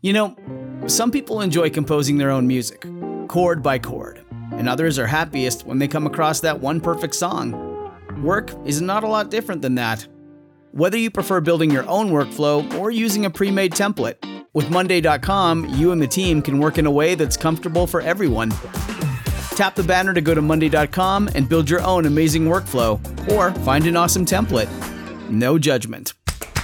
You know, some people enjoy composing their own music, chord by chord, and others are happiest when they come across that one perfect song. Work is not a lot different than that. Whether you prefer building your own workflow or using a pre-made template, with Monday.com, you and the team can work in a way that's comfortable for everyone. Tap the banner to go to Monday.com and build your own amazing workflow, or find an awesome template. No judgment.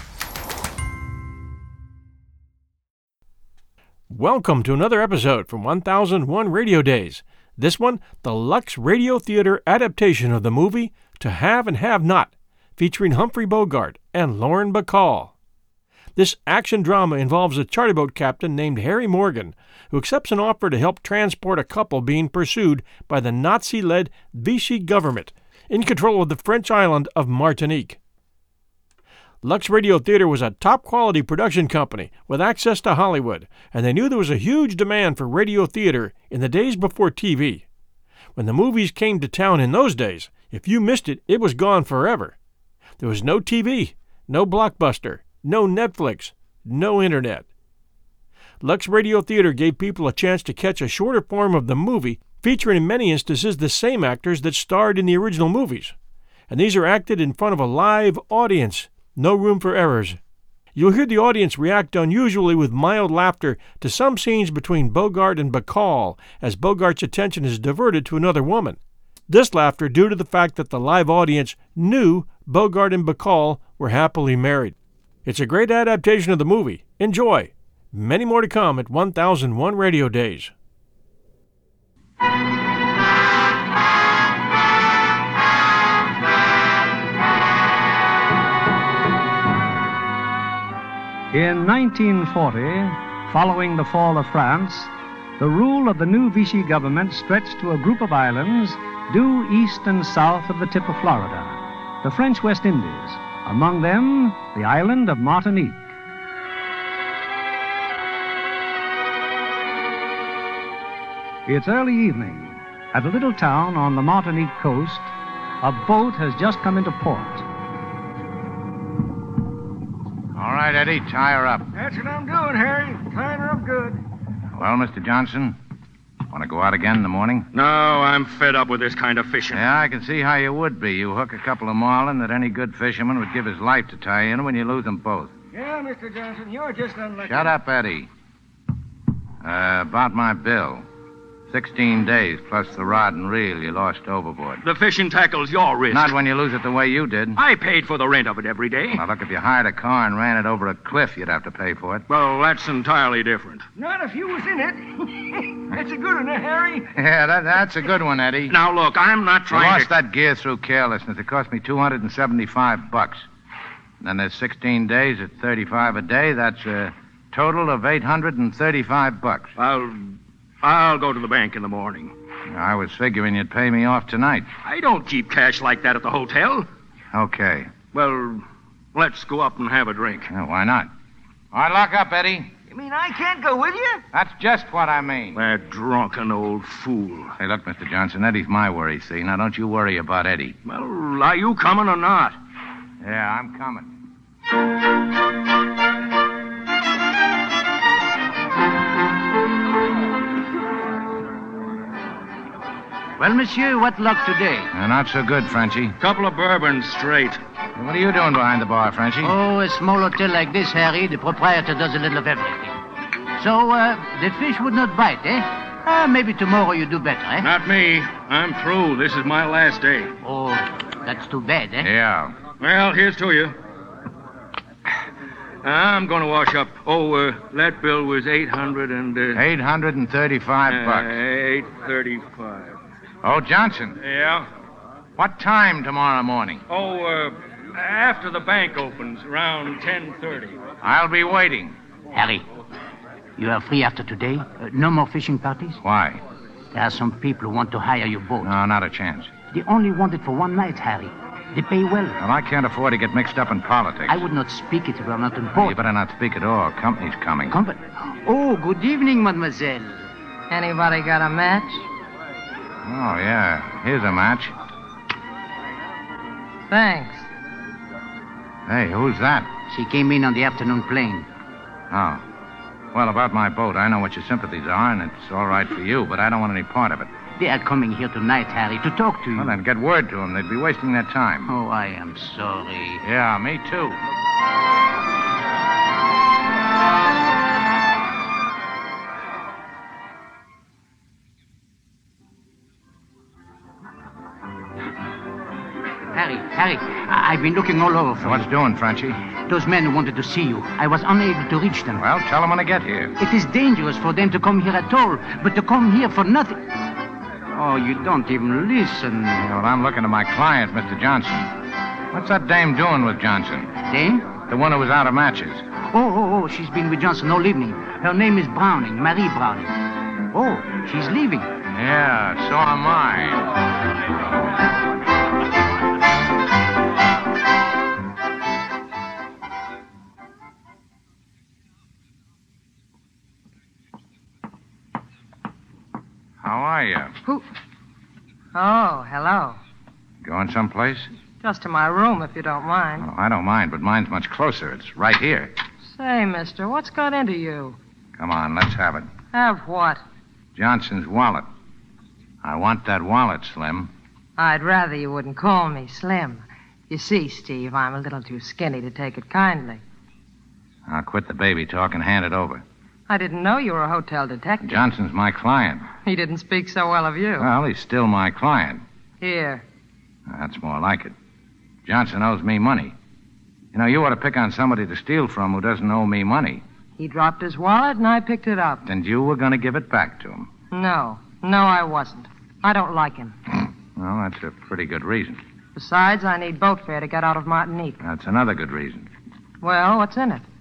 Welcome to another episode from 1001 Radio Days. This one, the Lux Radio Theater adaptation of the movie To Have and Have Not, featuring Humphrey Bogart and Lauren Bacall. This action drama involves a charter boat captain named Harry Morgan, who accepts an offer to help transport a couple being pursued by the Nazi-led Vichy government in control of the French island of Martinique. Lux Radio Theater was a top-quality production company with access to Hollywood, and they knew there was a huge demand for radio theater in the days before TV. When the movies came to town in those days, if you missed it, it was gone forever. There was no TV, no Blockbuster, no Netflix, no Internet. Lux Radio Theater gave people a chance to catch a shorter form of the movie, featuring in many instances the same actors that starred in the original movies. And these are acted in front of a live audience. No room for errors. You'll hear the audience react unusually with mild laughter to some scenes between Bogart and Bacall as Bogart's attention is diverted to another woman. This laughter due to the fact that the live audience knew Bogart and Bacall were happily married. It's a great adaptation of the movie. Enjoy. Many more to come at 1001 Radio Days. In 1940, following the fall of France, the rule of the new Vichy government stretched to a group of islands due east and south of the tip of Florida, the French West Indies, among them the island of Martinique. It's early evening. At a little town on the Martinique coast, a boat has just come into port. All right, Eddie, tie her up. That's what I'm doing, Harry. Tying her up good. Well, Mr. Johnson, want to go out again in the morning? No, I'm fed up with this kind of fishing. Yeah, I can see how you would be. You hook a couple of marlin that any good fisherman would give his life to tie in when you lose them both. Yeah, Mr. Johnson, you're just unlucky. Shut up, Eddie. About my bill. 16 days plus the rod and reel you lost overboard. The fishing tackle's your risk. Not when you lose it the way you did. I paid for the rent of it every day. Now, look, if you hired a car and ran it over a cliff, you'd have to pay for it. Well, that's entirely different. Not if you was in it. That's a good one, Harry. Yeah, that's a good one, Eddie. Now, look, I'm not You trying lost to... that gear through carelessness. It cost me $275. And then there's 16 days at $35 a day. That's a total of $835. I'll go to the bank in the morning. I was figuring you'd pay me off tonight. I don't keep cash like that at the hotel. Okay. Well, let's go up and have a drink. Yeah, why not? All right, lock up, Eddie. You mean I can't go with you? That's just what I mean. That drunken old fool. Hey, look, Mr. Johnson, Eddie's my worry, see? Now, don't you worry about Eddie. Well, are you coming or not? Yeah, I'm coming. Well, monsieur, what luck today? Not so good, Frenchie. Couple of bourbons straight. What are you doing behind the bar, Frenchie? Oh, a small hotel like this, Harry, the proprietor does a little of everything. So, the fish would not bite, eh? Maybe tomorrow you do better, eh? Not me. I'm through. This is my last day. Oh, that's too bad, eh? Yeah. Well, here's to you. I'm going to wash up. Oh, that bill was $835. $835. Oh, Johnson. Yeah? What time tomorrow morning? Oh, after the bank opens, around 10:30. I'll be waiting. Harry, you are free after today? No more fishing parties? Why? There are some people who want to hire your boat. No, not a chance. They only want it for one night, Harry. They pay well. Well, I can't afford to get mixed up in politics. I would not speak it if we are not on board. You better not speak at all. Company's coming. Company? Oh, good evening, mademoiselle. Anybody got a match? Oh, yeah. Here's a match. Thanks. Hey, who's that? She came in on the afternoon plane. Oh. Well, about my boat, I know what your sympathies are, and it's all right for you, but I don't want any part of it. They are coming here tonight, Harry, to talk to you. Well, then get word to them. They'd be wasting their time. Oh, I am sorry. Yeah, me too. Harry, I've been looking all over for What's you. doing, Frenchy? Those men who wanted to see you. I was unable to reach them. Well, tell them when I get here. It is dangerous for them to come here at all, but to come here for nothing. Oh, you don't even listen. Well, I'm looking at my client, Mr. Johnson. What's that dame doing with Johnson? Dame? The one who was out of matches. Oh, she's been with Johnson all evening. Her name is Browning, Marie Browning. Oh, she's leaving. Yeah, so am I. How are you? Who? Oh, hello. Going someplace? Just to my room, if you don't mind. Oh, I don't mind, but mine's much closer. It's right here. Say, mister, what's got into you? Come on, let's have it. Have what? Johnson's wallet. I want that wallet, Slim. I'd rather you wouldn't call me Slim. You see, Steve, I'm a little too skinny to take it kindly. I'll quit the baby talk and hand it over. I didn't know you were a hotel detective. Johnson's my client. He didn't speak so well of you. Well, he's still my client. Here. That's more like it. Johnson owes me money. You know, you ought to pick on somebody to steal from who doesn't owe me money. He dropped his wallet and I picked it up. And you were going to give it back to him. No, I wasn't. I don't like him. Well, that's a pretty good reason. Besides, I need boat fare to get out of Martinique. That's another good reason. Well, what's in it?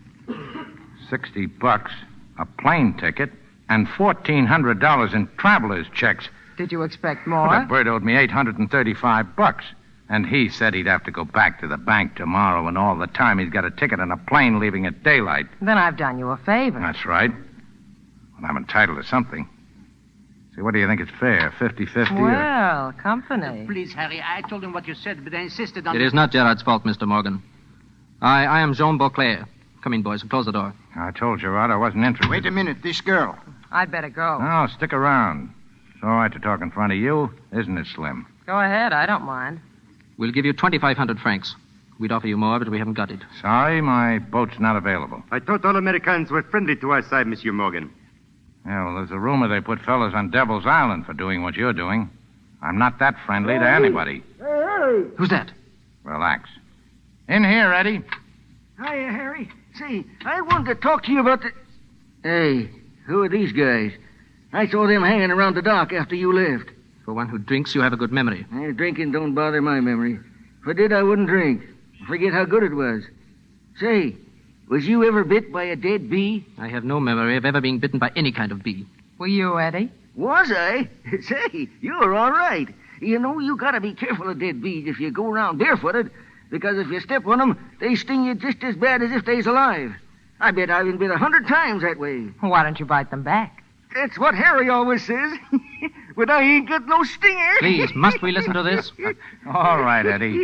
$60, a plane ticket, and $1,400 in traveler's checks. Did you expect Well, more? that bird owed me $835. And he said he'd have to go back to the bank tomorrow, and all the time he's got a ticket on a plane leaving at daylight. Then I've done you a favor. That's right. Well, I'm entitled to something. See, what do you think it's fair? 50-50 or... Well, company. Please, Harry, I told him what you said, but I insisted on... It is not Gerard's fault, Mr. Morgan. I am Jean Beauclair. Come in, boys, and close the door. I told Gerard I wasn't interested. Wait a minute, this girl. I'd better go. No, stick around. It's all right to talk in front of you, isn't it, Slim? Go ahead, I don't mind. We'll give you 2,500 francs. We'd offer you more, but we haven't got it. Sorry, my boat's not available. I thought all Americans were friendly to our side, Monsieur Morgan. Yeah, well, there's a rumor they put fellas on Devil's Island for doing what you're doing. I'm not that friendly to anybody. Who's that? Relax. In here, Eddie. Hiya, Harry. Say, I wanted to talk to you about the... Hey, who are these guys? I saw them hanging around the dock after you left. For one who drinks, you have a good memory. Drinking don't bother my memory. If I did, I wouldn't drink. Forget how good it was. Say, was you ever bit by a dead bee? I have no memory of ever being bitten by any kind of bee. Were you, Eddie? Was I? Say, you're all right. You know, you gotta be careful of dead bees if you go around barefooted, because if you step on them, they sting you just as bad as if they's alive. I bet I've been bit 100 times that way. Why don't you bite them back? That's what Harry always says. But I ain't got no stinger. Please, must we listen to this? All right, Eddie.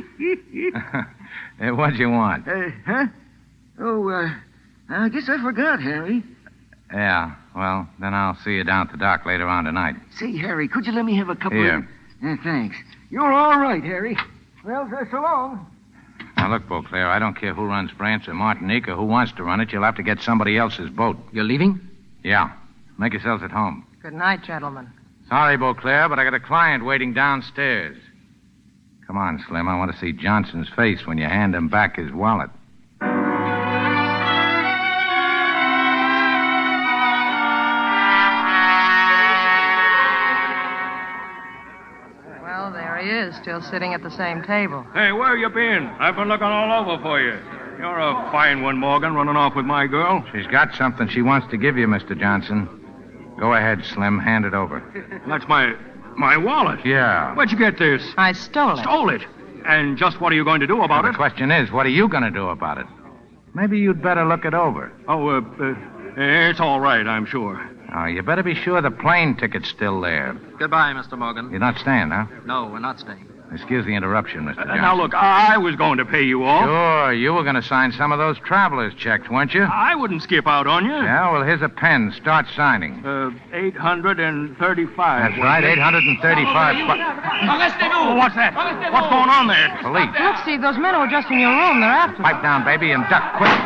What'd you want? Huh? Oh, I guess I forgot, Harry. Yeah, well, then I'll see you down at the dock later on tonight. Say, Harry, could you let me have a couple Here. of... Thanks. You're all right, Harry. Well, so long. Now, look, Beauclair, I don't care who runs France or Martinique or who wants to run it. You'll have to get somebody else's boat. You're leaving? Yeah. Make yourselves at home. Good night, gentlemen. Sorry, Beauclair, but I got a client waiting downstairs. Come on, Slim. I want to see Johnson's face when you hand him back his wallet. Well, there he is, still sitting at the same table. Hey, where you been? I've been looking all over for you. You're a fine one, Morgan, running off with my girl. She's got something she wants to give you, Mr. Johnson. Go ahead, Slim. Hand it over. That's my wallet. Yeah. Where'd you get this? I stole it. Stole it. And just what are you going to do about The it? question is, what are you going to do about it? Maybe you'd better look it over. Oh, it's all right, I'm sure. Oh, you better be sure the plane ticket's still there. Goodbye, Mr. Morgan. You're not staying, huh? No, we're not staying. Excuse the interruption, Mr. Johnson. Now, look, I was going to pay you all. Sure, you were going to sign some of those traveler's checks, weren't you? I wouldn't skip out on you. Yeah, well, here's a pen. Start signing. 835. That's right, 835 bucks. What's that? What's going on there? Police. Look, Steve, those men who were just in your room, they're after Pipe down, baby, and duck quick.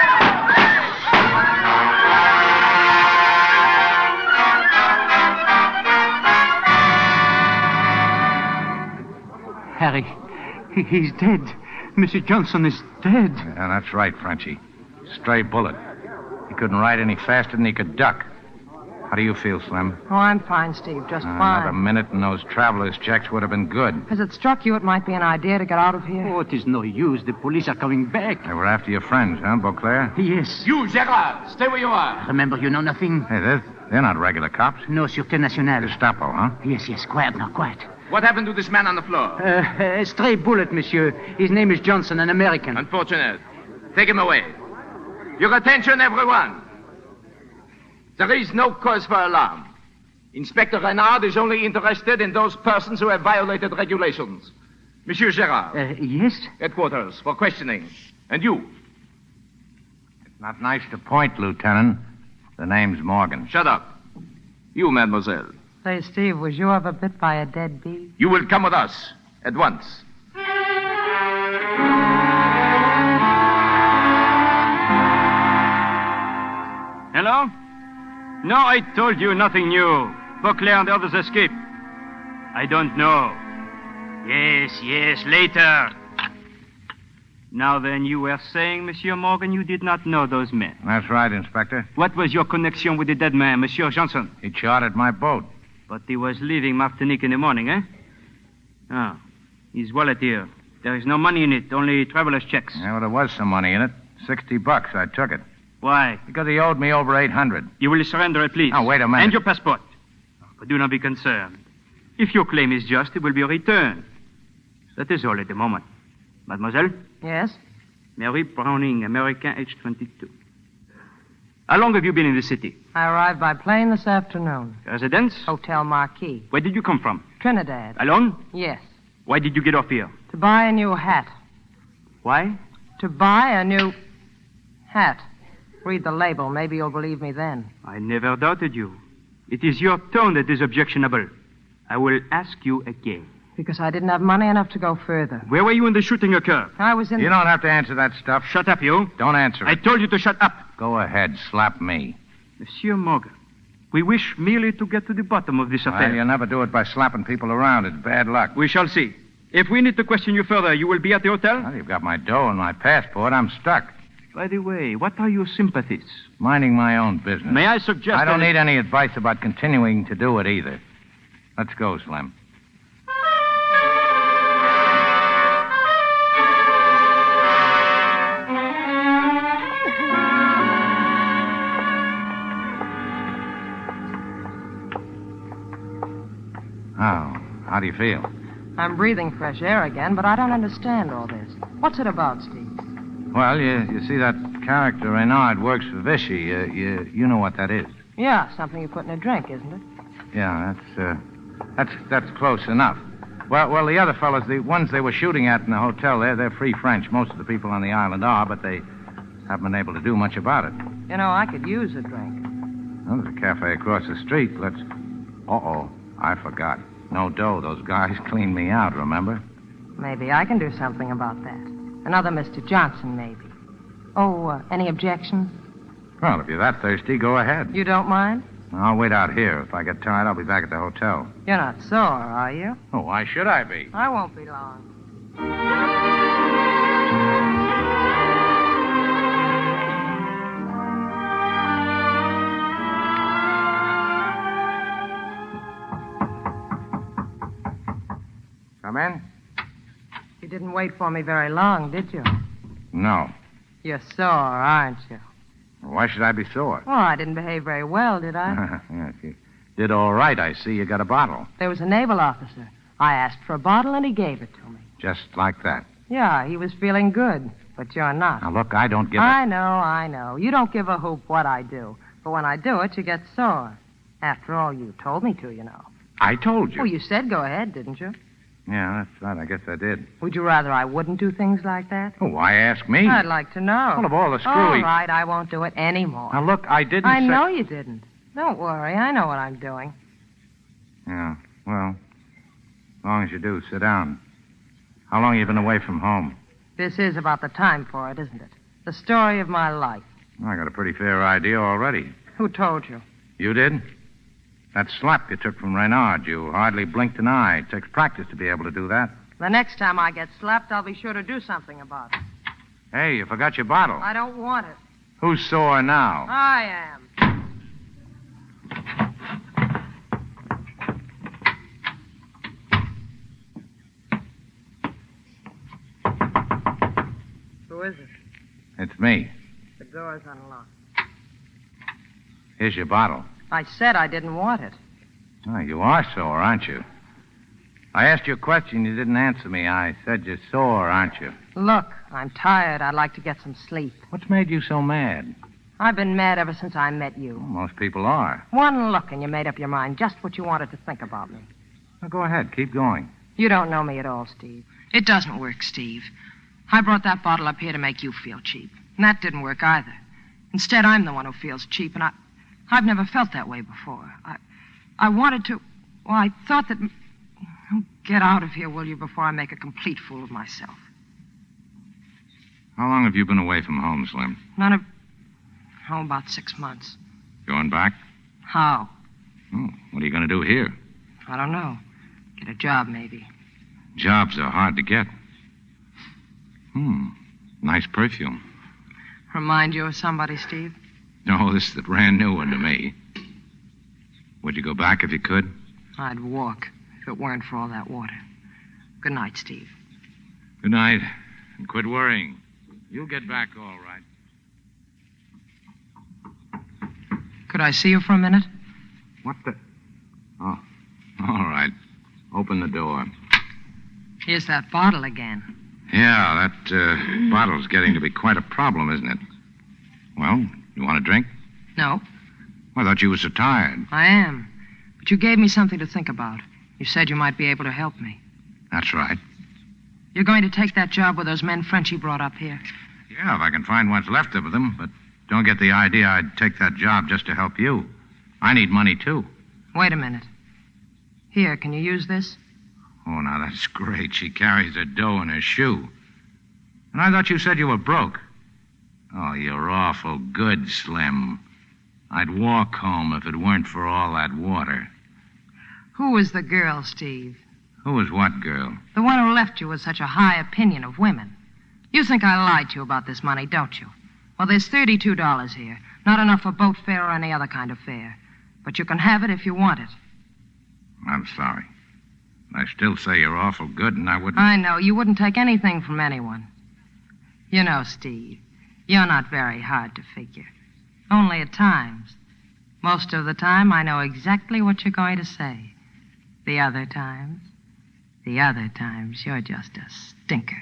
Harry, he's dead. Mr. Johnson is dead. Yeah, that's right, Frenchie. Stray bullet. He couldn't ride any faster than he could duck. How do you feel, Slim? Oh, I'm fine, Steve, just Another fine. minute and those traveler's checks would have been good. Has it struck you it might be an idea to get out of here? Oh, it is no use. The police are coming back. They were after your friends, huh, Beauclair? Yes. You, Gerard, stay where you are. Remember, you know nothing? Hey, they're not regular cops. No, Sûreté Nationale. Gestapo, huh? Yes, quiet now, quiet. What happened to this man on the floor? A stray bullet, monsieur. His name is Johnson, an American. Unfortunate. Take him away. Your attention, everyone. There is no cause for alarm. Inspector Renard is only interested in those persons who have violated regulations. Monsieur Gerard. Yes? Headquarters for questioning. And you? It's not nice to point, Lieutenant. The name's Morgan. Shut up. You, mademoiselle. Say, Steve, was you ever bit by a dead bee? You will come with us at once. Hello? No, I told you nothing new. Beauclair and the others escaped. I don't know. Yes, later. Now then, you were saying, Monsieur Morgan, you did not know those men. That's right, Inspector. What was your connection with the dead man, Monsieur Johnson? He chartered my boat. But he was leaving Martinique in the morning, eh? Ah, his wallet here. There is no money in it, only traveler's checks. Yeah, well, there was some money in it. $60. I took it. Why? Because he owed me over 800. You will surrender it, please. Oh, wait a minute. And your passport. But do not be concerned. If your claim is just, it will be returned. That is all at the moment. Mademoiselle? Yes? Mary Browning, American, age 22. How long have you been in the city? I arrived by plane this afternoon. Residence? Hotel Marquis. Where did you come from? Trinidad. Alone? Yes. Why did you get off here? To buy a new hat. Why? To buy a new hat. Read the label. Maybe you'll believe me then. I never doubted you. It is your tone that is objectionable. I will ask you again. Because I didn't have money enough to go further. Where were you when the shooting occurred? I was in... You don't have to answer that stuff. Shut up, you. Don't answer it. I told you to shut up. Go ahead. Slap me. Monsieur Morgan, we wish merely to get to the bottom of this affair. Well, you'll never do it by slapping people around. It's bad luck. We shall see. If we need to question you further, you will be at the hotel? Well, you've got my dough and my passport. I'm stuck. By the way, what are your sympathies? Minding my own business. May I suggest I don't that... need any advice about continuing to do it either. Let's go, Slim. Oh, how do you feel? I'm breathing fresh air again, but I don't understand all this. What's it about, Steve? Well, you see that character Renard works for Vichy. You know what that is. Yeah, something you put in a drink, isn't it? Yeah, that's close enough. Well, the other fellows, the ones they were shooting at in the hotel, they're free French. Most of the people on the island are, but they haven't been able to do much about it. You know, I could use a drink. Well, there's a cafe across the street. Uh-oh, I forgot. No dough. Those guys cleaned me out, remember? Maybe I can do something about that. Another Mr. Johnson, maybe. Oh, any objections? Well, if you're that thirsty, go ahead. You don't mind? I'll wait out here. If I get tired, I'll be back at the hotel. You're not sore, are you? Oh, why should I be? I won't be long. Come in? You didn't wait for me very long, did you? No. You're sore, aren't you? Why should I be sore? Well, I didn't behave very well, did I? Yes, you did all right. I see you got a bottle. There was a naval officer. I asked for a bottle, and he gave it to me. Just like that. Yeah, he was feeling good, but you're not. Now, look, I don't give I know. You don't give a hoop what I do. But when I do it, you get sore. After all, you told me to, you know. I told you. Oh, you said go ahead, didn't you? Yeah, that's right. I guess I did. Would you rather I wouldn't do things like that? Oh, why ask me? I'd like to know. Well, of all the screwy... All right, I won't do it anymore. Now, look, I didn't I say... know you didn't. Don't worry. I know what I'm doing. Yeah, well, as long as you do, sit down. How long have you been away from home? This is about the time for it, isn't it? The story of my life. I got a pretty fair idea already. Who told you? You did? That slap you took from Reynard, you hardly blinked an eye. It takes practice to be able to do that. The next time I get slapped, I'll be sure to do something about it. Hey, you forgot your bottle. I don't want it. Who's sore now? I am. Who is it? It's me. The door's unlocked. Here's your bottle. I said I didn't want it. Oh, you are sore, aren't you? I asked you a question. You didn't answer me. I said you're sore, aren't you? Look, I'm tired. I'd like to get some sleep. What's made you so mad? I've been mad ever since I met you. Well, most people are. One look and you made up your mind just what you wanted to think about me. Well, go ahead. Keep going. You don't know me at all, Steve. It doesn't work, Steve. I brought that bottle up here to make you feel cheap. And that didn't work either. Instead, I'm the one who feels cheap, and I've never felt that way before. I wanted to... Well, I thought that... Oh, get out of here, will you, before I make a complete fool of myself. How long have you been away from home, Slim? About 6 months. Going back? How? Oh, what are you going to do here? I don't know. Get a job, maybe. Jobs are hard to get. Nice perfume. Remind you of somebody, Steve? No, this is the brand new one to me. Would you go back if you could? I'd walk if it weren't for all that water. Good night, Steve. Good night. And quit worrying. You'll get back all right. Could I see you for a minute? What the... Oh, all right. Open the door. Here's that bottle again. Yeah, that bottle's getting to be quite a problem, isn't it? Well, you want a drink? No. I thought you were so tired. I am. But you gave me something to think about. You said you might be able to help me. That's right. You're going to take that job with those men Frenchie brought up here? Yeah, if I can find what's left of them, but don't get the idea I'd take that job just to help you. I need money, too. Wait a minute. Here, can you use this? Oh, now, that's great. She carries her dough in her shoe. And I thought you said you were broke. Oh, you're awful good, Slim. I'd walk home if it weren't for all that water. Who was the girl, Steve? Who was what girl? The one who left you with such a high opinion of women. You think I lied to you about this money, don't you? Well, there's $32 here. Not enough for boat fare or any other kind of fare. But you can have it if you want it. I'm sorry. I still say you're awful good, and I wouldn't... I know. You wouldn't take anything from anyone. You know, Steve, you're not very hard to figure. Only at times. Most of the time, I know exactly what you're going to say. The other times, you're just a stinker.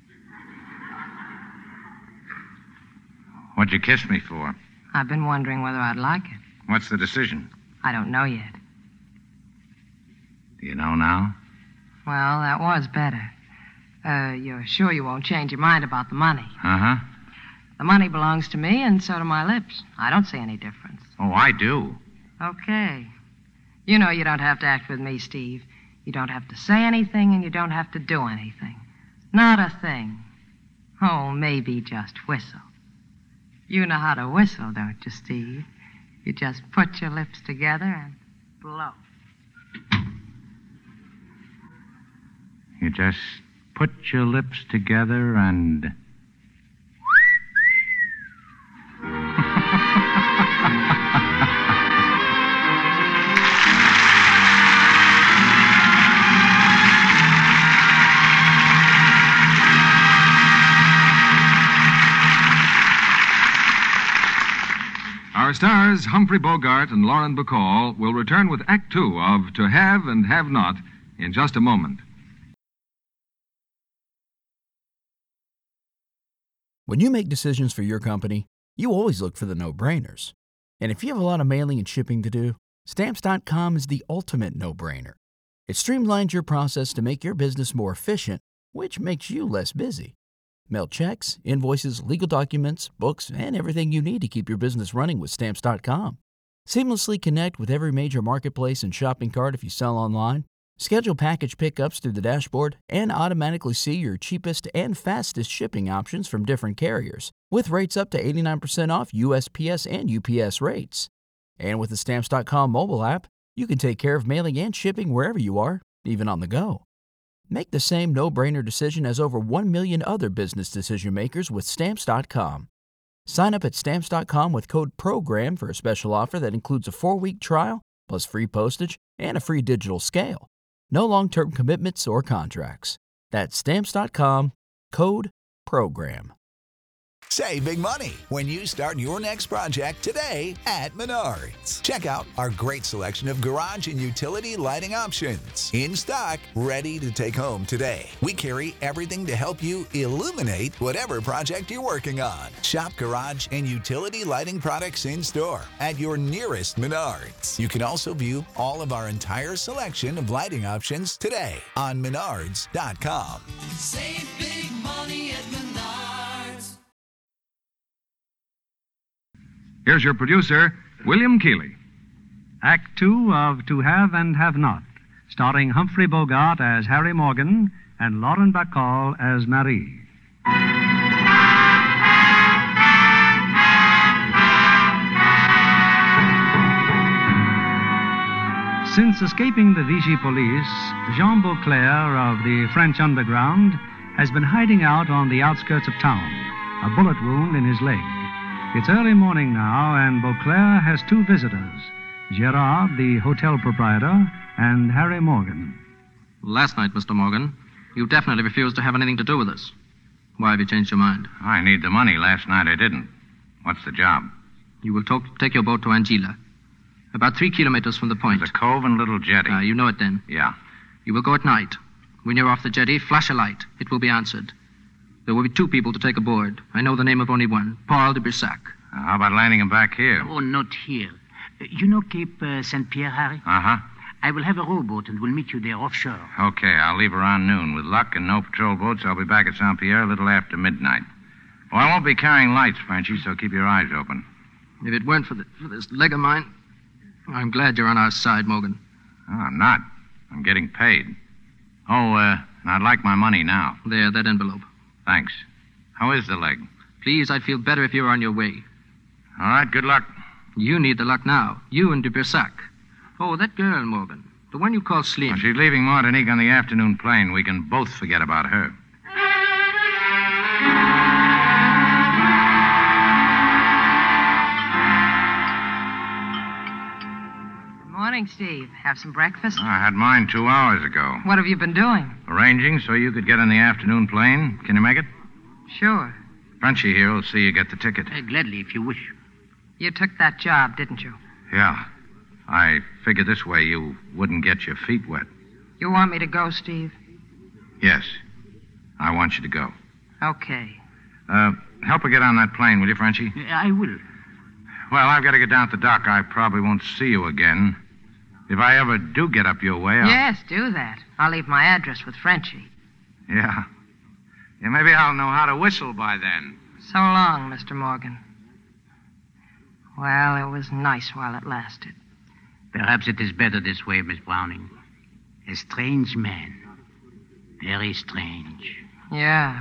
What'd you kiss me for? I've been wondering whether I'd like it. What's the decision? I don't know yet. Do you know now? Well, that was better. You're sure you won't change your mind about the money? Uh-huh. The money belongs to me, and so do my lips. I don't see any difference. Oh, I do. Okay. You know you don't have to act with me, Steve. You don't have to say anything, and you don't have to do anything. Not a thing. Oh, maybe just whistle. You know how to whistle, don't you, Steve? You just put your lips together and blow. You just put your lips together and... Our stars, Humphrey Bogart and Lauren Bacall, will return with Act Two of To Have and Have Not in just a moment. When you make decisions for your company, you always look for the no-brainers. And if you have a lot of mailing and shipping to do, Stamps.com is the ultimate no-brainer. It streamlines your process to make your business more efficient, which makes you less busy. Mail checks, invoices, legal documents, books, and everything you need to keep your business running with Stamps.com. Seamlessly connect with every major marketplace and shopping cart if you sell online. Schedule package pickups through the dashboard and automatically see your cheapest and fastest shipping options from different carriers, with rates up to 89% off USPS and UPS rates. And with the Stamps.com mobile app, you can take care of mailing and shipping wherever you are, even on the go. Make the same no-brainer decision as over 1 million other business decision makers with Stamps.com. Sign up at Stamps.com with code PROGRAM for a special offer that includes a 4-week trial, plus free postage and a free digital scale. No long-term commitments or contracts. That's Stamps.com, code PROGRAM. Save big money when you start your next project today at Menards. Check out our great selection of garage and utility lighting options. In stock, ready to take home today. We carry everything to help you illuminate whatever project you're working on. Shop garage and utility lighting products in store at your nearest Menards. You can also view all of our entire selection of lighting options today on Menards.com. Save big money at Menards. Here's your producer, William Keighley. Act 2 of To Have and Have Not, starring Humphrey Bogart as Harry Morgan and Lauren Bacall as Marie. Since escaping the Vichy police, Jean Beauclair of the French underground has been hiding out on the outskirts of town, a bullet wound in his leg. It's early morning now, and Beauclair has 2 visitors, Gerard, the hotel proprietor, and Harry Morgan. Last night, Mr. Morgan, you definitely refused to have anything to do with us. Why have you changed your mind? I need the money. Last night I didn't. What's the job? You will take your boat to Anguilla, about 3 kilometers from the point. There's a cove and little jetty. You know it then. Yeah. You will go at night. When you're off the jetty, flash a light. It will be answered. There will be 2 people to take aboard. I know the name of only one, Paul de Brissac. How about landing him back here? Oh, not here. You know Cape St. Pierre, Harry? Uh-huh. I will have a rowboat and will meet you there offshore. Okay, I'll leave around noon. With luck and no patrol boats, I'll be back at St. Pierre a little after midnight. Oh, I won't be carrying lights, Frenchy, so keep your eyes open. If it weren't for this leg of mine, I'm glad you're on our side, Morgan. Oh, I'm not. I'm getting paid. Oh, I'd like my money now. There, that envelope. Thanks. How is the leg? Please, I'd feel better if you were on your way. All right, good luck. You need the luck now. You and de Brissac. Oh, that girl, Morgan. The one you call Slim. Well, she's leaving Martinique on the afternoon plane. We can both forget about her. Good morning, Steve. Have some breakfast? I had mine 2 hours ago. What have you been doing? Arranging so you could get on the afternoon plane. Can you make it? Sure. Frenchy here will see you get the ticket. Gladly, if you wish. You took that job, didn't you? Yeah. I figured this way you wouldn't get your feet wet. You want me to go, Steve? Yes. I want you to go. Okay. Help her get on that plane, will you, Frenchy? I will. Well, I've got to get down at the dock. I probably won't see you again. If I ever do get up your way, Yes, do that. I'll leave my address with Frenchy. Yeah. Yeah, maybe I'll know how to whistle by then. So long, Mr. Morgan. Well, it was nice while it lasted. Perhaps it is better this way, Miss Browning. A strange man. Very strange. Yeah.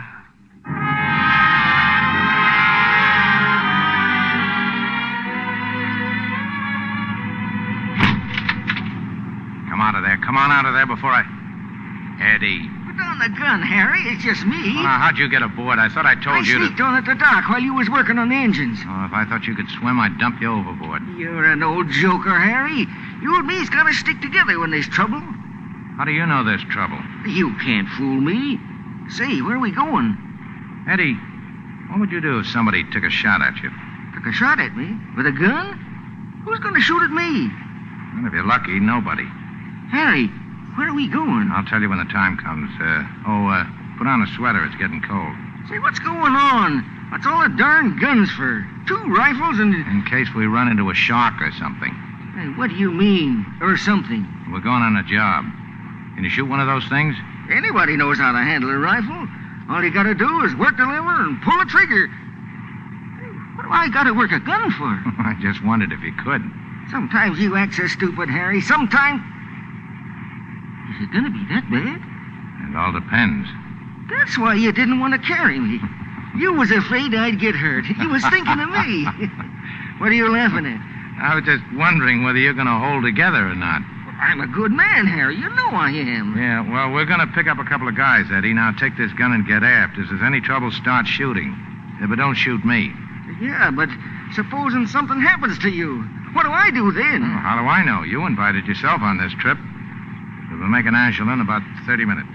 Come out of there. Come on out of there before I... Eddie. Put down the gun, Harry. It's just me. Well, now, how'd you get aboard? I thought I told you to... I sneaked on at the dock while you was working on the engines. Oh, if I thought you could swim, I'd dump you overboard. You're an old joker, Harry. You and me's got to stick together when there's trouble. How do you know there's trouble? You can't fool me. Say, where are we going? Eddie, what would you do if somebody took a shot at you? Took a shot at me? With a gun? Who's going to shoot at me? Well, if you're lucky, nobody. Harry, where are we going? I'll tell you when the time comes. Put on a sweater. It's getting cold. Say, what's going on? What's all the darn guns for? 2 rifles and... In case we run into a shark or something. Hey, what do you mean, or something? We're going on a job. Can you shoot one of those things? Anybody knows how to handle a rifle. All you gotta do is work the lever and pull the trigger. What do I gotta work a gun for? I just wondered if you could. Sometimes you act so stupid, Harry. Sometimes... Is it gonna be that bad? It all depends. That's why you didn't want to carry me. You was afraid I'd get hurt. You was thinking of me. What are you laughing at? I was just wondering whether you're going to hold together or not. I'm a good man, Harry. You know I am. Yeah, well, we're going to pick up a couple of guys, Eddie. Now take this gun and get aft. If there's any trouble, start shooting. Yeah, but don't shoot me. Yeah, but supposing something happens to you, what do I do then? Oh, how do I know? You invited yourself on this trip. We'll be making Angela in about 30 minutes.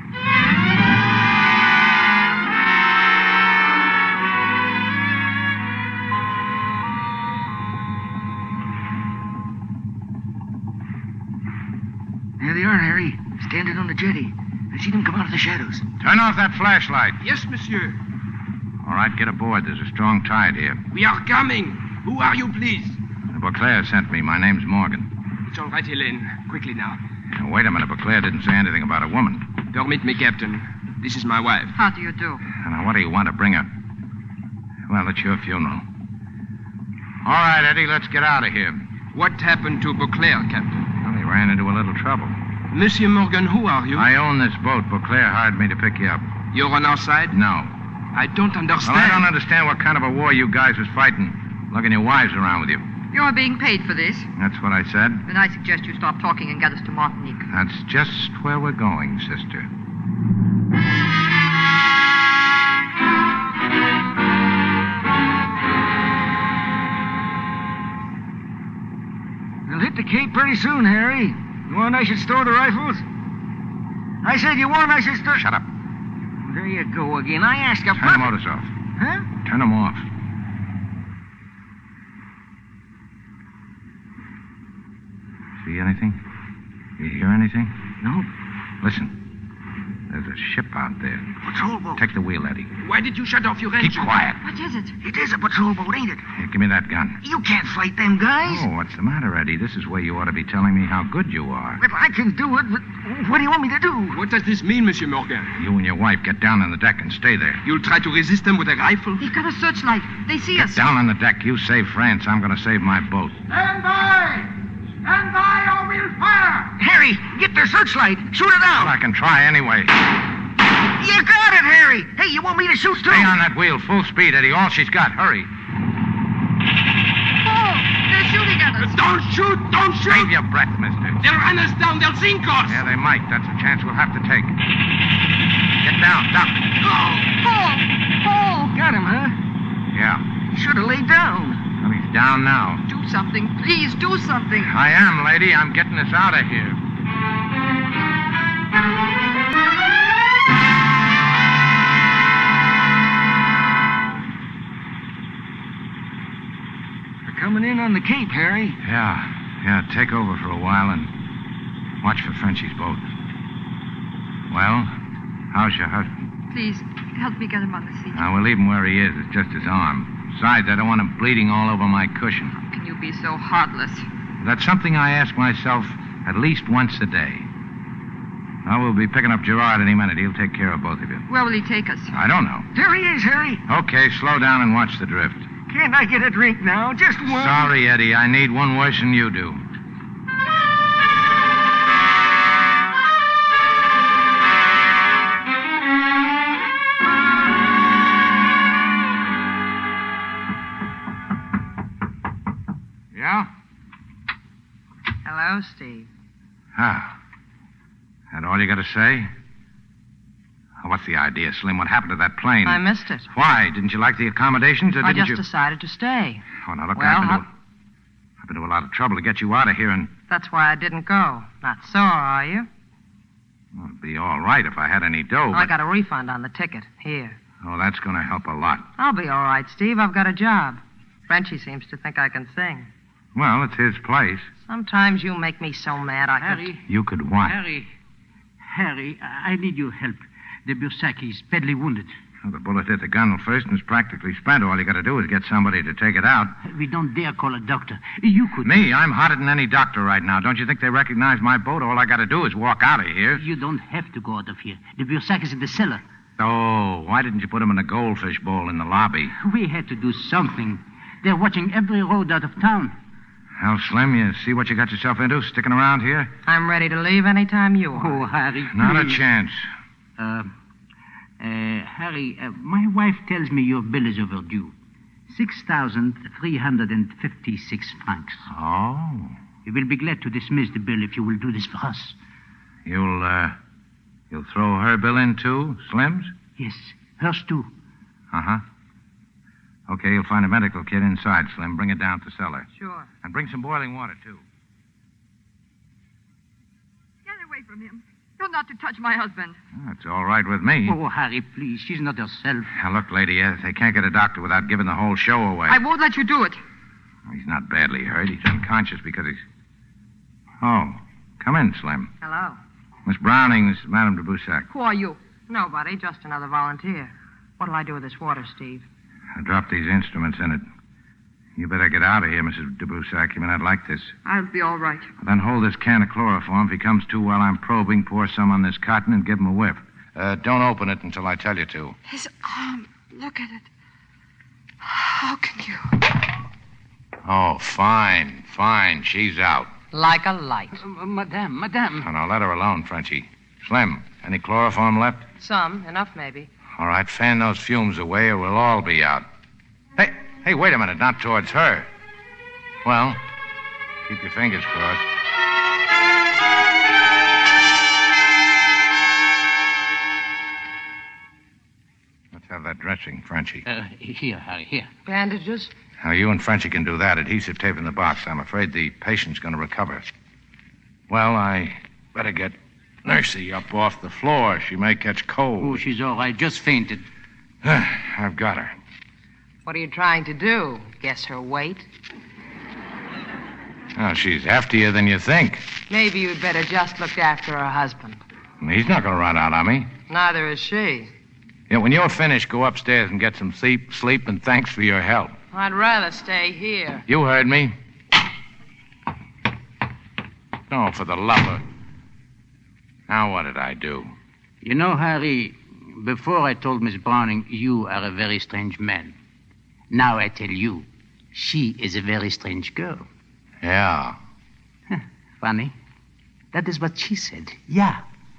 There they are, Harry. Standing on the jetty. I see them come out of the shadows. Turn off that flashlight. Yes, monsieur. All right, get aboard. There's a strong tide here. We are coming. Who are you, please? Beauclair sent me. My name's Morgan. It's all right, Helene. Quickly now. Now, wait a minute. Beauclair didn't say anything about a woman. Permit me, Captain. This is my wife. How do you do? Now, what do you want to bring her? Well, it's your funeral. All right, Eddie, let's get out of here. What happened to Beauclair, Captain? Well, he ran into a little trouble. Monsieur Morgan, who are you? I own this boat. Beauclair hired me to pick you up. You're on our side? No. I don't understand. Well, I don't understand what kind of a war you guys was fighting. Lugging your wives around with you. You're being paid for this. That's what I said. Then I suggest you stop talking and get us to Martinique. That's just where we're going, sister. We'll hit the Cape pretty soon, Harry. You want I should store the rifles? I said you want I should store... Shut up. There you go again. I asked a... Turn the motors off. Huh? Turn them off. See anything? You hear anything? No. Listen. There's a ship out there. Patrol boat. Take the wheel, Eddie. Why did you shut off your engine? Keep quiet. What is it? It is a patrol boat, ain't it? Here, give me that gun. You can't fight them guys. Oh, what's the matter, Eddie? This is where you ought to be telling me how good you are. Well, I can do it, but what do you want me to do? What does this mean, Monsieur Morgan? You and your wife get down on the deck and stay there. You'll try to resist them with a rifle? They've got a searchlight. They see us. Get down on the deck. You save France. I'm going to save my boat. Stand by! Stand by or we'll fire! Harry, get their searchlight. Shoot it out. Well, I can try anyway. You got it, Harry. Hey, you want me to shoot too? Stay on that wheel. Full speed, Eddie. All she's got. Hurry. Oh, they're shooting at us. Don't shoot! Don't shoot! Save your breath, mister. They'll run us down. They'll sink us. Yeah, they might. That's a chance we'll have to take. Get down. Down. Paul! Got him, huh? Yeah. He should have laid down. Well, he's down now. Do something. Please, do something. I am, lady. I'm getting us out of here. They're coming in on the Cape, Harry. Yeah, take over for a while and watch for Frenchie's boat. Well, how's your husband? Please, help me get him on the seat. Now, we'll leave him where he is. It's just his arm. Besides, I don't want him bleeding all over my cushion. How can you be so heartless? That's something I ask myself at least once a day. Now, we'll be picking up Gerard any minute. He'll take care of both of you. Where will he take us? I don't know. There he is, Harry. Okay, slow down and watch the drift. Can't I get a drink now? Just one. Sorry, Eddie. I need one worse than you do. Yeah? Hello, Steve. Ah. That all you got to say? Oh, what's the idea, Slim? What happened to that plane? I missed it. Why? Didn't you like the accommodations, or I didn't just you... decided to stay. Oh, now, look, Well, I've been to a lot of trouble to get you out of here, and... That's why I didn't go. Not sore, are you? Well, it'd be all right if I had any dough, I but... got a refund on the ticket. Here. Oh, that's going to help a lot. I'll be all right, Steve. I've got a job. Frenchie seems to think I can sing. Well, it's his place. Sometimes you make me so mad I could... Harry. You could what? Harry, I need your help. De Bursac is badly wounded. Well, the bullet hit the gun first and is practically spent. All you got to do is get somebody to take it out. We don't dare call a doctor. You could... Me? I'm hotter than any doctor right now. Don't you think they recognize my boat? All I got to do is walk out of here. You don't have to go out of here. The Bursac is in the cellar. Oh, why didn't you put him in a goldfish bowl in the lobby? We had to do something. They're watching every road out of town. Well, Slim, you see what you got yourself into, sticking around here? I'm ready to leave any time you are. Oh, Harry, Not please. a chance. Harry, my wife tells me your bill is overdue. 6,356 francs. Oh? We will be glad to dismiss the bill if you will do this for us. You'll throw her bill in, too, Slim's? Yes, hers, too. Uh-huh. Okay, you'll find a medical kit inside, Slim. Bring it down to the cellar. Sure. And bring some boiling water, too. Get away from him. You're not to touch my husband. That's all right with me. Oh, Harry, please. She's not herself. Now, look, lady, they can't get a doctor without giving the whole show away. I won't let you do it. He's not badly hurt. He's unconscious because he's... Oh, come in, Slim. Hello. Miss Browning, this is Madame de Boussac. Who are you? Nobody, just another volunteer. What'll I do with this water, Steve? I dropped these instruments in it. You better get out of here, Mrs. de Boussac. You may not like this. I'll be all right. Then hold this can of chloroform. If he comes to while I'm probing, pour some on this cotton and give him a whiff. Don't open it until I tell you to. His arm. Look at it. How can you? Oh, fine. She's out. Like a light. Madame. Oh, now, let her alone, Frenchie. Slim, any chloroform left? Some. Enough, maybe. All right, fan those fumes away or we'll all be out. Hey, wait a minute. Not towards her. Well, keep your fingers crossed. Let's have that dressing, Frenchie. Here, Harry, here. Bandages? Now, you and Frenchie can do that. Adhesive tape in the box. I'm afraid the patient's going to recover. Well, I better get Nursey up off the floor. She may catch cold. Oh, she's all right. Just fainted. I've got her. What are you trying to do? Guess her weight? Oh, she's heftier than you think. Maybe you'd better just look after her husband. He's not going to run out on me. Neither is she. Yeah, when you're finished, go upstairs and get some sleep, and thanks for your help. I'd rather stay here. You heard me. Oh, for the love of... Now, what did I do? You know, Harry, before I told Miss Browning you are a very strange man. Now I tell you, she is a very strange girl. Yeah. Funny. That is what she said. Yeah.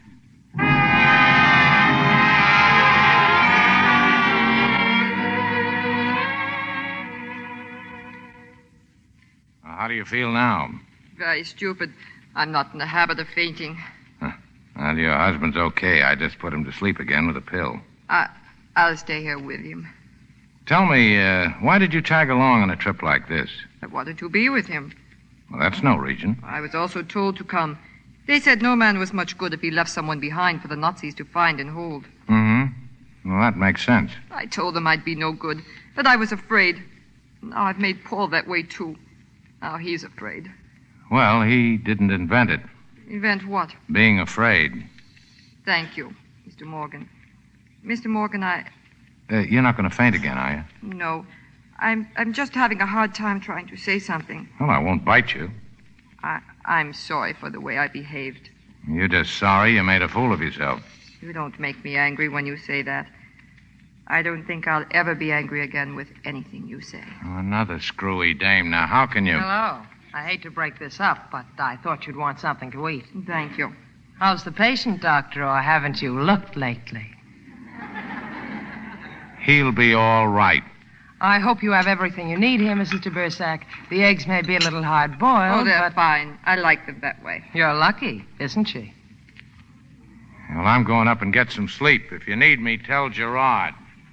How do you feel now? Very stupid. I'm not in the habit of fainting. Well, your husband's okay. I just put him to sleep again with a pill. I'll stay here with him. Tell me, why did you tag along on a trip like this? I wanted to be with him. Well, that's no reason. I was also told to come. They said no man was much good if he left someone behind for the Nazis to find and hold. Mm-hmm. Well, that makes sense. I told them I'd be no good, but I was afraid. Now I've made Paul that way, too. Now he's afraid. Well, he didn't invent it. Invent what? Being afraid. Thank you, Mr. Morgan. Mr. Morgan, You're not going to faint again, are you? No. I'm just having a hard time trying to say something. Well, I won't bite you. I'm sorry for the way I behaved. You're just sorry you made a fool of yourself. You don't make me angry when you say that. I don't think I'll ever be angry again with anything you say. Oh, another screwy dame. Now, how can you... Hello. I hate to break this up, but I thought you'd want something to eat. Thank you. How's the patient, Doctor, or haven't you looked lately? He'll be all right. I hope you have everything you need here, Mrs. de Boussac. The eggs may be a little hard-boiled, Oh, they're but... fine. I like them that way. You're lucky, isn't she? Well, I'm going up and get some sleep. If you need me, tell Gerard.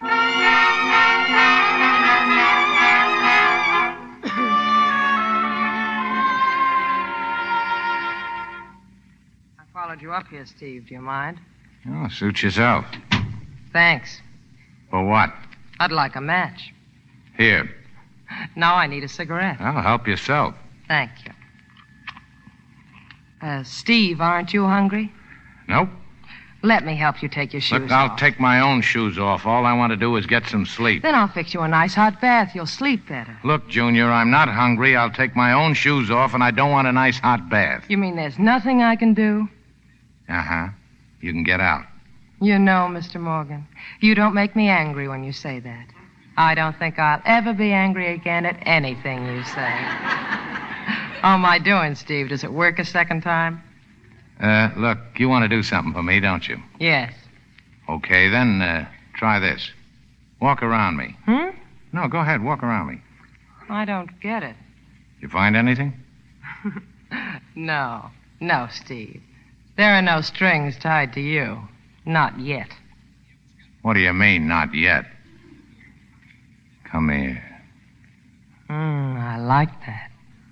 I followed you up here, Steve. Do you mind? Oh, suit yourself. Thanks. For what? I'd like a match. Here. Now I need a cigarette. Well, help yourself. Thank you. Steve, aren't you hungry? Nope. Let me help you take your shoes Look, I'll off. take my own shoes off. All I want to do is get some sleep. Then I'll fix you a nice hot bath. You'll sleep better. Look, Junior, I'm not hungry. I'll take my own shoes off, and I don't want a nice hot bath. You mean there's nothing I can do? Uh-huh. You can get out. You know, Mr. Morgan, you don't make me angry when you say that. I don't think I'll ever be angry again at anything you say. How am I doing, Steve? Does it work a second time? Look, you want to do something for me, don't you? Yes. Okay, then, try this. Walk around me. No, go ahead, walk around me. I don't get it. You find anything? No, Steve. There are no strings tied to you. Not yet. What do you mean, not yet? Come here. I like that.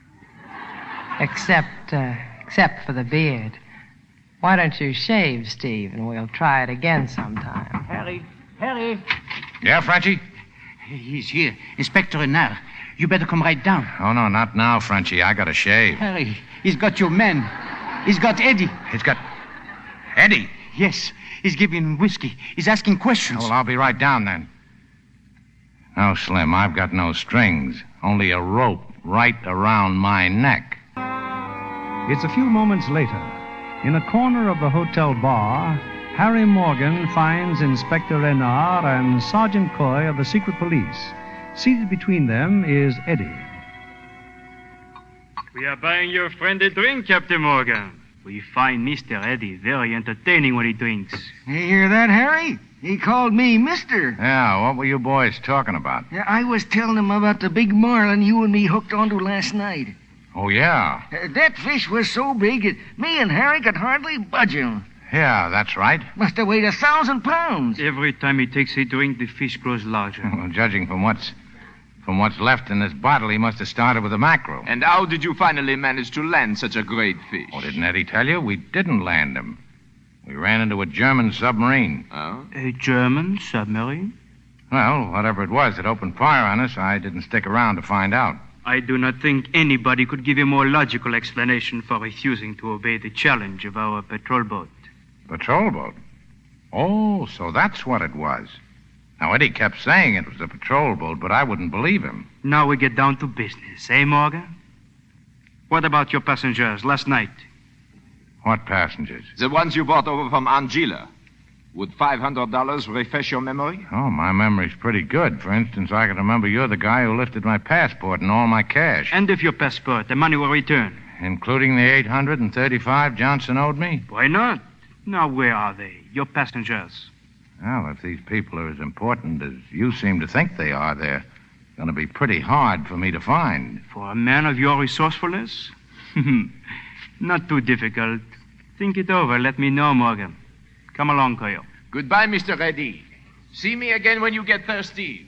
Except for the beard. Why don't you shave, Steve, and we'll try it again sometime. Harry. Yeah, Frenchie? He's here. Inspector Renard. You better come right down. Oh, no, not now, Frenchie. I gotta shave. Harry, he's got your men. He's got Eddie. He's got... Eddie? Yes, he's giving him whiskey. He's asking questions. Oh, well, I'll be right down then. No, Slim, I've got no strings. Only a rope right around my neck. It's a few moments later. In a corner of the hotel bar, Harry Morgan finds Inspector Renard and Sergeant Coy of the Secret Police. Seated between them is Eddie. We are buying your friend a drink, Captain Morgan. We find Mr. Eddie very entertaining when he drinks. You hear that, Harry? He called me Mister. Yeah, what were you boys talking about? Yeah, I was telling him about the big marlin you and me hooked onto last night. Oh, yeah. That fish was so big that me and Harry could hardly budge him. Yeah, that's right. Must have weighed 1,000 pounds. Every time he takes a drink, the fish grows larger. Well, judging from what's left in this bottle, he must have started with a mackerel. And how did you finally manage to land such a great fish? Oh, didn't Eddie tell you? We didn't land him. We ran into a German submarine. Oh? A German submarine? Well, whatever it was that opened fire on us, I didn't stick around to find out. I do not think anybody could give a more logical explanation for refusing to obey the challenge of our patrol boat. Patrol boat? Oh, so that's what it was. Now, Eddie kept saying it was a patrol boat, but I wouldn't believe him. Now we get down to business, eh, Morgan? What about your passengers last night? What passengers? The ones you brought over from Angela. Would $500 refresh your memory? Oh, my memory's pretty good. For instance, I can remember you're the guy who lifted my passport and all my cash. And if your passport, the money will return. Including the $835 Johnson owed me? Why not? Now, where are they? Your passengers. Well, if these people are as important as you seem to think they are, they're going to be pretty hard for me to find. For a man of your resourcefulness? Not too difficult. Think it over. Let me know, Morgan. Come along, Coyo. Goodbye, Mr. Reddy. See me again when you get thirsty.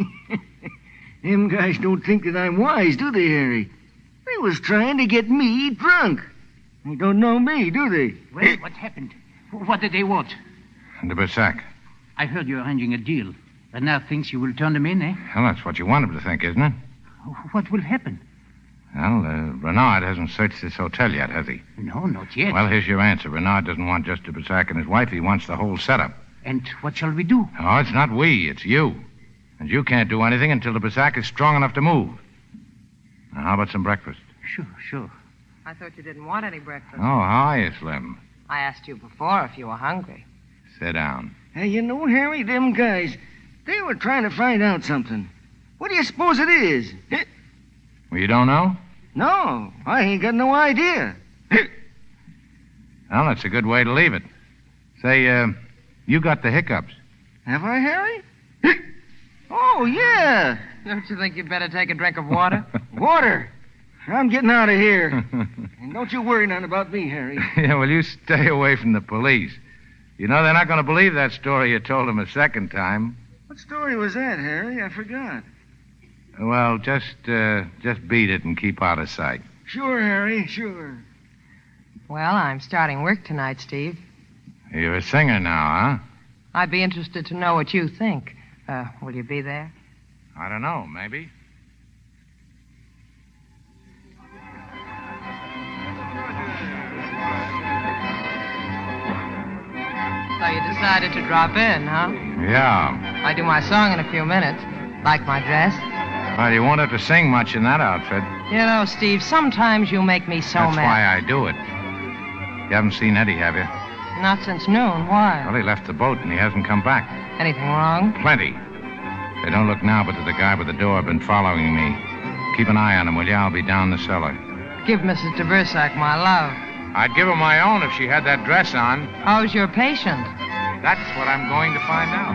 Them guys don't think that I'm wise, do they, Harry? They was trying to get me drunk. They don't know me, do they? Well, what happened? What did they want? De Bersac. I heard you're arranging a deal. Renard thinks you will turn them in, eh? Well, that's what you want him to think, isn't it? What will happen? Well, Renard hasn't searched this hotel yet, has he? No, not yet. Well, here's your answer. Renard doesn't want just de Bersac and his wife. He wants the whole setup. And what shall we do? Oh, it's not we. It's you. And you can't do anything until de Bersac is strong enough to move. Now, how about some breakfast? Sure. I thought you didn't want any breakfast. Oh, how are you, Slim? I asked you before if you were hungry. Sit down. Hey, you know, Harry, them guys, they were trying to find out something. What do you suppose it is? Well, you don't know? No, I ain't got no idea. Well, that's a good way to leave it. Say, you got the hiccups. Have I, Harry? Oh, yeah. Don't you think you'd better take a drink of water? Water? I'm getting out of here. And don't you worry none about me, Harry. Yeah, well, you stay away from the police. You know, they're not going to believe that story you told them a second time. What story was that, Harry? I forgot. Well, just beat it and keep out of sight. Sure, Harry, sure. Well, I'm starting work tonight, Steve. You're a singer now, huh? I'd be interested to know what you think. Will you be there? I don't know, maybe. decided to drop in, huh? Yeah. I do my song in a few minutes. Like my dress? Well, you won't have to sing much in that outfit. You know, Steve, sometimes you make me so That's mad. why I do it. You haven't seen Eddie, have you? Not since noon. Why? Well, he left the boat and he hasn't come back. Anything wrong? Plenty. They don't look now, but there's a guy by the door been following me. Keep an eye on him, will you? I'll be down the cellar. Give Mrs. de Bersac my love. I'd give her my own if she had that dress on. How's your patient? That's what I'm going to find out.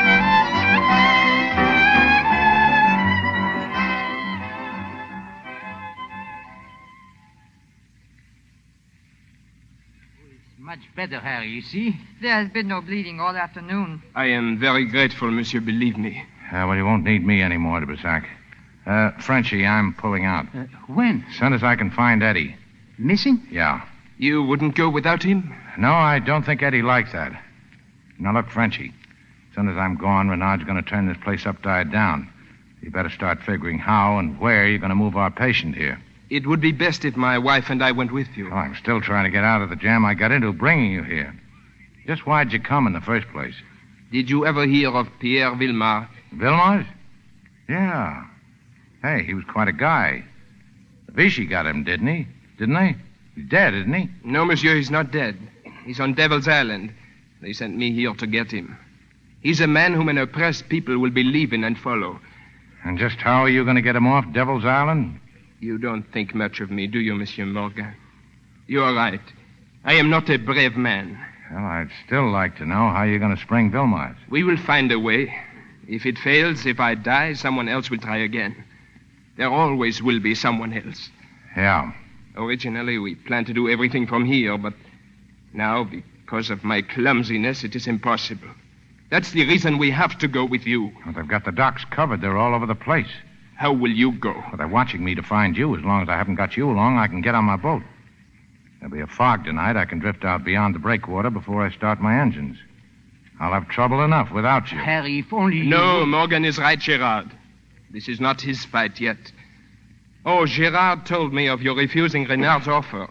Much better, Harry, you see? There has been no bleeding all afternoon. I am very grateful, monsieur, believe me. Well, you won't need me anymore, de Bersac. Frenchie, I'm pulling out. When? As soon as I can find Eddie. Missing? Yeah. You wouldn't go without him? No, I don't think Eddie likes that. Now, look, Frenchie. As soon as I'm gone, Renard's going to turn this place upside down. You better start figuring how and where you're going to move our patient here. It would be best if my wife and I went with you. Well, I'm still trying to get out of the jam I got into bringing you here. Just why'd you come in the first place? Did you ever hear of Pierre Villemar? Villemar? Yeah. Hey, he was quite a guy. The Vichy got him, didn't he? Didn't they? He's dead, isn't he? No, monsieur, he's not dead. He's on Devil's Island. They sent me here to get him. He's a man whom an oppressed people will believe in and follow. And just how are you going to get him off Devil's Island? You don't think much of me, do you, Monsieur Morgan? You're right. I am not a brave man. Well, I'd still like to know how you're going to spring Villemar. We will find a way. If it fails, if I die, someone else will try again. There always will be someone else. Yeah. Originally, we planned to do everything from here, but now, because of my clumsiness, it is impossible. That's the reason we have to go with you. Well, they've got the docks covered. They're all over the place. How will you go? Well, they're watching me to find you. As long as I haven't got you along, I can get on my boat. There'll be a fog tonight. I can drift out beyond the breakwater before I start my engines. I'll have trouble enough without you. Harry, if only you... No, Morgan is right, Gerard. This is not his fight yet. Oh, Gerard told me of your refusing Renard's offer.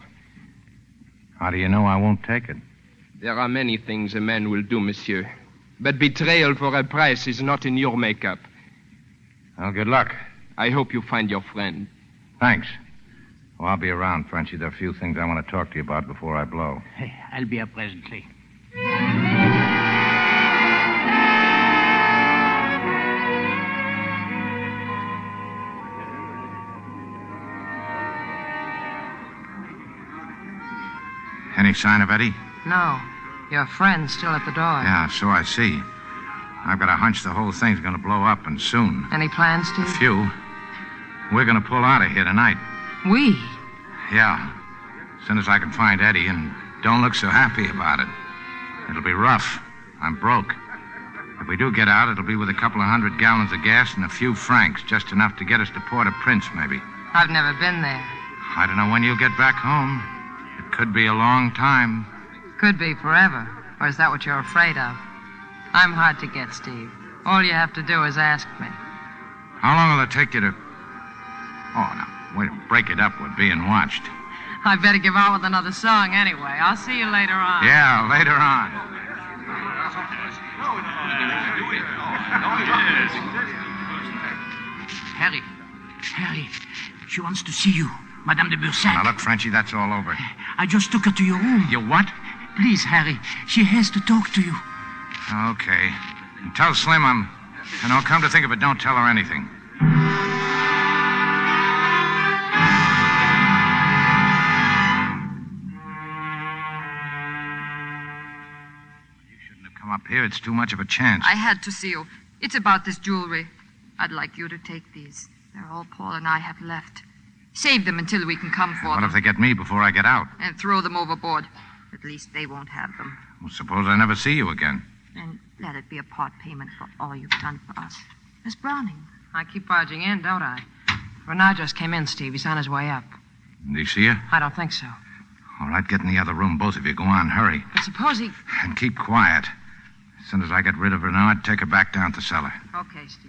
How do you know I won't take it? There are many things a man will do, monsieur. But betrayal for a price is not in your makeup. Well, good luck. I hope you find your friend. Thanks. Well, I'll be around, Frenchie. There are a few things I want to talk to you about before I blow. Hey, I'll be up presently. Any sign of Eddie? No. Your friend's still at the door. Yeah, so I see. I've got a hunch the whole thing's going to blow up, and soon. Any plans, Steve? A few. We're going to pull out of here tonight. We? Yeah. As soon as I can find Eddie, and don't look so happy about it. It'll be rough. I'm broke. If we do get out, it'll be with a couple of 100 gallons of gas and a few francs, just enough to get us to Port-au-Prince, maybe. I've never been there. I don't know when you'll get back home. It could be a long time. Could be forever. Or is that what you're afraid of? I'm hard to get, Steve. All you have to do is ask me. How long will it take you to... Oh, no. Wait, break it up. We're being watched. I better give out with another song anyway. I'll see you later on. Yeah, later on. Harry, she wants to see you. Madame de Bersac. Now, look, Frenchie, that's all over. I just took her to your room. You what? Please, Harry, she has to talk to you. Okay. And tell Slim I'm... And I'll come to think of it, don't tell her anything. You shouldn't have come up here. It's too much of a chance. I had to see you. It's about this jewelry. I'd like you to take these. They're all Paul and I have left. Save them until we can come for What them. if they get me before I get out? And throw them overboard. At least they won't have them. Well, suppose I never see you again. And let it be a part payment for all you've done for us. Miss Browning. I keep barging in, don't I? Renard just came in, Steve. He's on his way up. Did he see you? I don't think so. All right, get in the other room, both of you. Go on, hurry. But suppose he... And keep quiet. As soon as I get rid of Renard, take her back down to the cellar. Okay, Steve.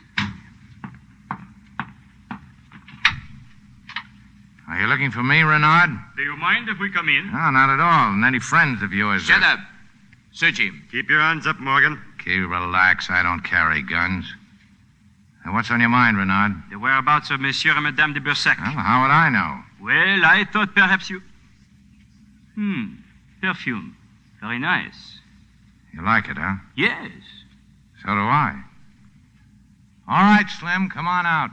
Are you looking for me, Renard? Do you mind if we come in? No, not at all. And any friends of yours... Shut up. Search him. Keep your hands up, Morgan. Key, relax. I don't carry guns. Now, what's on your mind, Renard? The whereabouts of Monsieur and Madame de Bursac. Well, how would I know? Well, I thought perhaps you... Perfume. Very nice. You like it, huh? Yes. So do I. All right, Slim, come on out.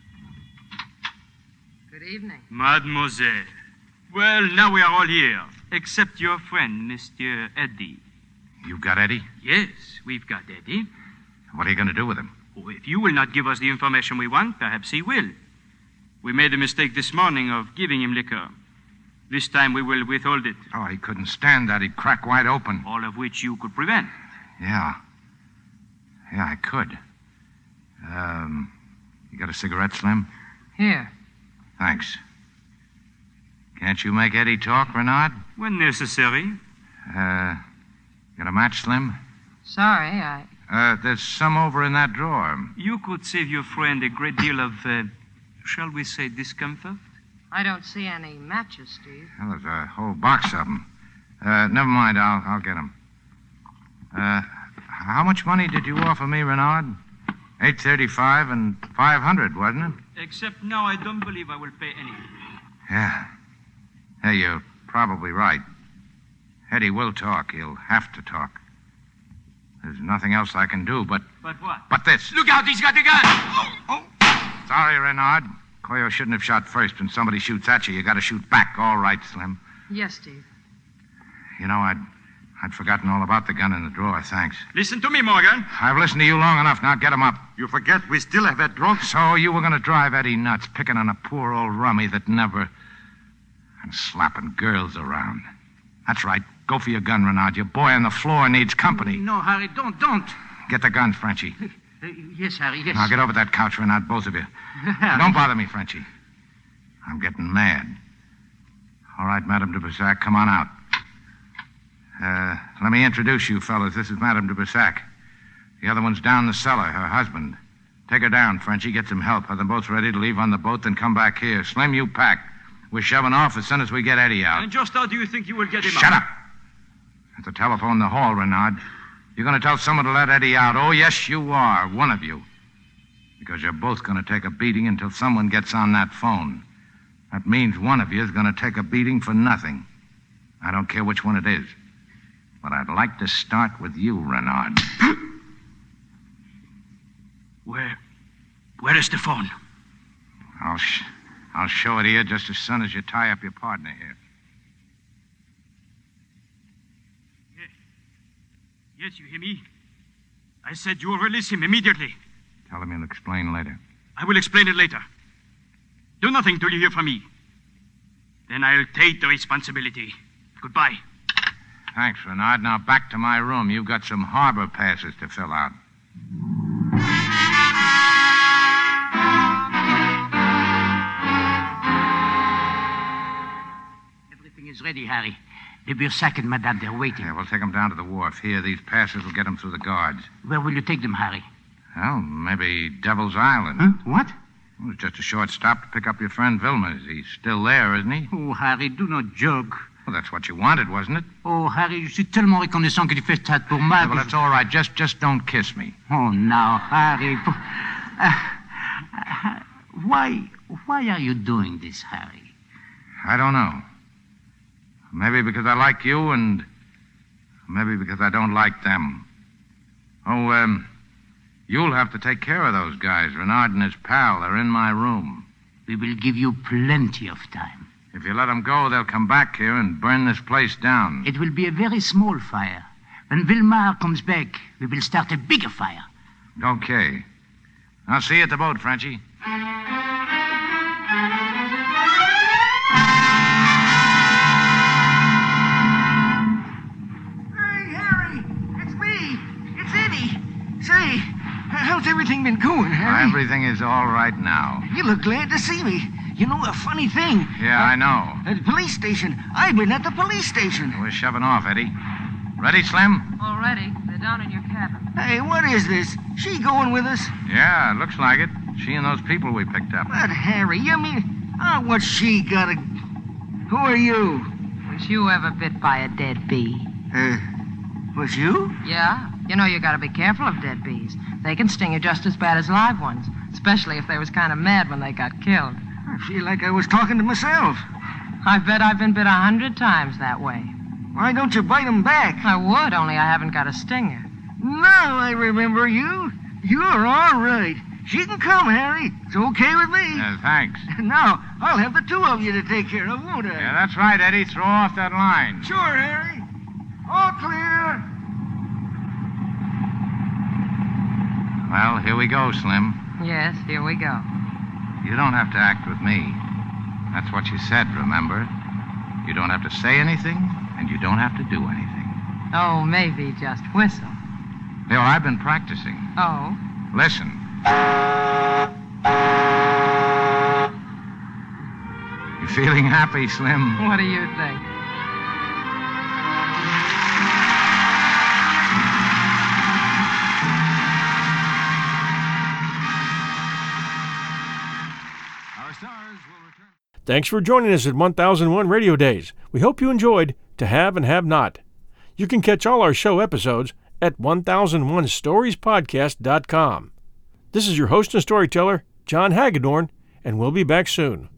Good evening. Mademoiselle. Well, now we are all here, except your friend, Mr. Eddie. You've got Eddie? Yes, we've got Eddie. What are you going to do with him? Oh, if you will not give us the information we want, perhaps he will. We made a mistake this morning of giving him liquor. This time we will withhold it. Oh, he couldn't stand that. He'd crack wide open. All of which you could prevent. Yeah. Yeah, I could. You got a cigarette, Slim? Here. Thanks. Can't you make Eddie talk, Renard? When necessary. Got a match, Slim? Sorry, There's some over in that drawer. You could save your friend a great deal of, shall we say, discomfort? I don't see any matches, Steve. Well, there's a whole box of them. Never mind, I'll get them. How much money did you offer me, Renard? $835 and $500, wasn't it? Except now I don't believe I will pay anything. Yeah. Hey, you're probably right. Eddie will talk. He'll have to talk. There's nothing else I can do but... But what? But this. Look out, he's got the gun! Oh. Sorry, Renard. Coyo shouldn't have shot first. When somebody shoots at you, you got to shoot back. All right, Slim. Yes, Steve. You know, I'd forgotten all about the gun in the drawer. Thanks. Listen to me, Morgan. I've listened to you long enough. Now get him up. You forget we still have that drunk. So you were going to drive Eddie nuts, picking on a poor old rummy that never... and slapping girls around. That's right. Go for your gun, Renard. Your boy on the floor needs company. No, Harry, don't. Get the gun, Frenchie. Yes, Harry, yes. Now get over that couch, Renard, both of you. Don't bother me, Frenchie. I'm getting mad. All right, Madame de Bersac, come on out. Let me introduce you fellas. This is Madame de Bersac. The other one's down the cellar, her husband. Take her down, Frenchie. Get some help. Have them both ready to leave on the boat, then come back here. Slim, you pack. We're shoving off as soon as we get Eddie out. And just how do you think you will get him out? Shut up! At the telephone in the hall, Renard. You're going to tell someone to let Eddie out. Oh, yes, you are. One of you. Because you're both going to take a beating until someone gets on that phone. That means one of you is going to take a beating for nothing. I don't care which one it is. But I'd like to start with you, Renard. Where is the phone? I'll show it to you just as soon as you tie up your partner here. Yes, you hear me? I said you will release him immediately. Tell him you'll explain later. I will explain it later. Do nothing till you hear from me. Then I'll take the responsibility. Goodbye. Thanks, Renard. Now back to my room. You've got some harbor passes to fill out. Everything is ready, Harry. De Bursac and Madame, they're waiting. Yeah, we'll take them down to the wharf. Here, these passes will get them through the guards. Where will you take them, Harry? Well, maybe Devil's Island. Huh? What? Well, it's just a short stop to pick up your friend Vilmers. He's still there, isn't he? Oh, Harry, do not joke. Well, that's what you wanted, wasn't it? Oh, Harry, je suis tellement reconnaissant que tu fais ça pour moi. Yeah, well, that's all right. Just don't kiss me. Oh, now, Harry. Why are you doing this, Harry? I don't know. Maybe because I like you, and maybe because I don't like them. Oh, you'll have to take care of those guys. Renard and his pal are in my room. We will give you plenty of time. If you let them go, they'll come back here and burn this place down. It will be a very small fire. When Vilmar comes back, we will start a bigger fire. Okay. I'll see you at the boat, Frenchie. Say, how's everything been going, Harry? Everything is all right now. You look glad to see me. You know, a funny thing. Yeah, I know. At the police station. I've been at the police station. We're shoving off, Eddie. Ready, Slim? Already. They're down in your cabin. Hey, what is this? She going with us? Yeah, looks like it. She and those people we picked up. But, Harry, you mean... what's she got to... Who are you? Was you ever bit by a dead bee? Was you? Yeah. You know you gotta be careful of dead bees. They can sting you just as bad as live ones, especially if they was kind of mad when they got killed. I feel like I was talking to myself. I bet I've been bit 100 times that way. Why don't you bite 'em back? I would, only I haven't got a stinger. Now I remember you. You're all right. She can come, Harry. It's okay with me. Thanks. Now, I'll have the two of you to take care of, won't I? Yeah, that's right, Eddie. Throw off that line. Sure, Harry. All clear. Well, here we go, Slim. Yes, here we go. You don't have to act with me. That's what you said, remember? You don't have to say anything, and you don't have to do anything. Oh, maybe just whistle. Well, I've been practicing. Oh? Listen. You feeling happy, Slim? What do you think? Thanks for joining us at 1001 Radio Days. We hope you enjoyed To Have and Have Not. You can catch all our show episodes at 1001storiespodcast.com. This is your host and storyteller, John Hagedorn, and we'll be back soon.